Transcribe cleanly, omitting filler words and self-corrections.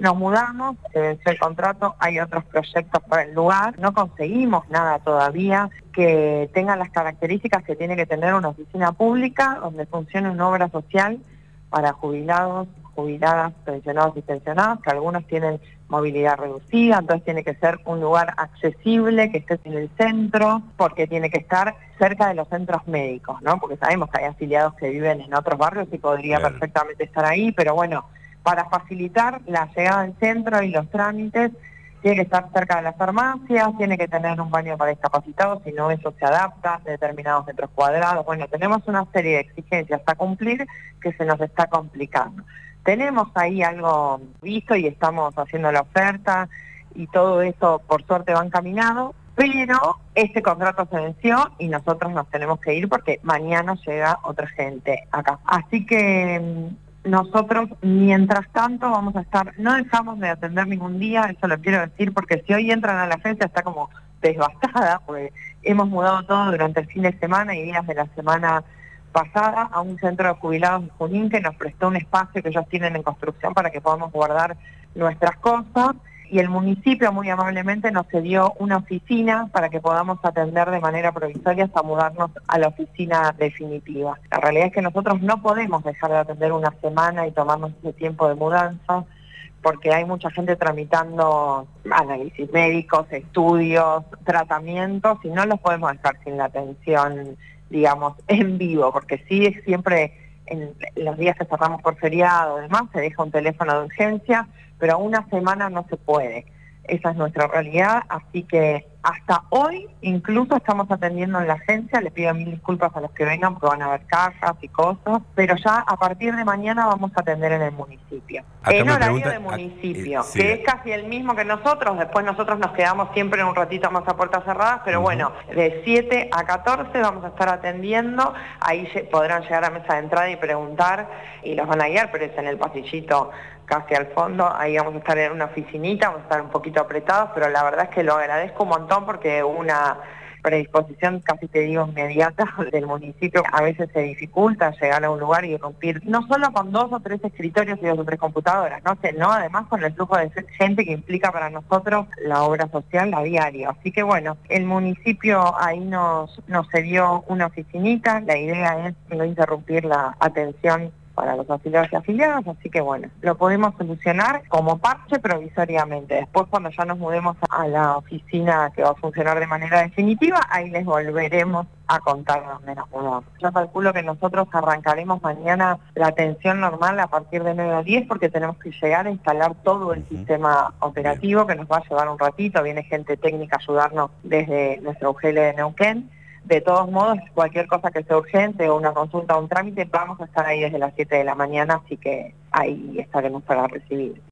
Nos mudamos, se venció el contrato, hay otros proyectos para el lugar, no conseguimos nada todavía que tenga las características que tiene que tener una oficina pública donde funcione una obra social para jubilados, jubiladas, pensionados y pensionadas, que algunos tienen movilidad reducida, entonces tiene que ser un lugar accesible, que esté en el centro, porque tiene que estar cerca de los centros médicos, ¿no? Porque sabemos que hay afiliados que viven en otros barrios y podría perfectamente estar ahí, pero bueno, para facilitar la llegada al centro y los trámites, tiene que estar cerca de las farmacias, tiene que tener un baño para discapacitados, si no eso se adapta, de determinados metros cuadrados. Bueno, tenemos una serie de exigencias a cumplir que se nos está complicando. Tenemos ahí algo visto y estamos haciendo la oferta y todo eso por suerte va encaminado, pero este contrato se venció y nosotros nos tenemos que ir porque mañana llega otra gente acá. Así que nosotros, mientras tanto, vamos a estar, no dejamos de atender ningún día, eso lo quiero decir, porque si hoy entran a la agencia está como devastada, porque hemos mudado todo durante el fin de semana y días de la semana pasada a un centro de jubilados de Junín que nos prestó un espacio que ellos tienen en construcción para que podamos guardar nuestras cosas. Y el municipio muy amablemente nos cedió una oficina para que podamos atender de manera provisoria hasta mudarnos a la oficina definitiva. La realidad es que nosotros no podemos dejar de atender una semana y tomarnos ese tiempo de mudanza, porque hay mucha gente tramitando análisis médicos, estudios, tratamientos, y no los podemos dejar sin la atención, digamos, en vivo, porque sí siempre en los días que cerramos por feriado y demás se deja un teléfono de urgencia, pero una semana no se puede. Esa es nuestra realidad, así que hasta hoy incluso estamos atendiendo en la agencia, les pido mil disculpas a los que vengan porque van a haber cajas y cosas, pero ya a partir de mañana vamos a atender en el municipio. En horario de municipio, sí, que es casi el mismo que nosotros, después nosotros nos quedamos siempre un ratito más a puertas cerradas, pero bueno, de 7 a 14 vamos a estar atendiendo, ahí podrán llegar a mesa de entrada y preguntar y los van a guiar, pero es en el pasillito casi al fondo, ahí vamos a estar en una oficinita, vamos a estar un poquito apretados, pero la verdad es que lo agradezco un montón porque una predisposición, casi te digo, inmediata del municipio. A veces se dificulta llegar a un lugar y irrumpir, no solo con 2 o 3 escritorios y 2 o 3 computadoras, no, además con el flujo de gente que implica para nosotros la obra social a diario. Así que bueno, el municipio ahí nos cedió una oficinita, la idea es no interrumpir la atención para los afiliados y afiliadas, así que bueno, lo podemos solucionar como parche provisoriamente. Después cuando ya nos mudemos a la oficina que va a funcionar de manera definitiva, ahí les volveremos a contar dónde nos mudamos. Yo calculo que nosotros arrancaremos mañana la atención normal a partir de 9 a 10 porque tenemos que llegar a instalar todo el sistema operativo que nos va a llevar un ratito, viene gente técnica a ayudarnos desde nuestro UGL de Neuquén. De todos modos, cualquier cosa que sea urgente o una consulta o un trámite, vamos a estar ahí desde las 7 de la mañana, así que ahí estaremos para recibir.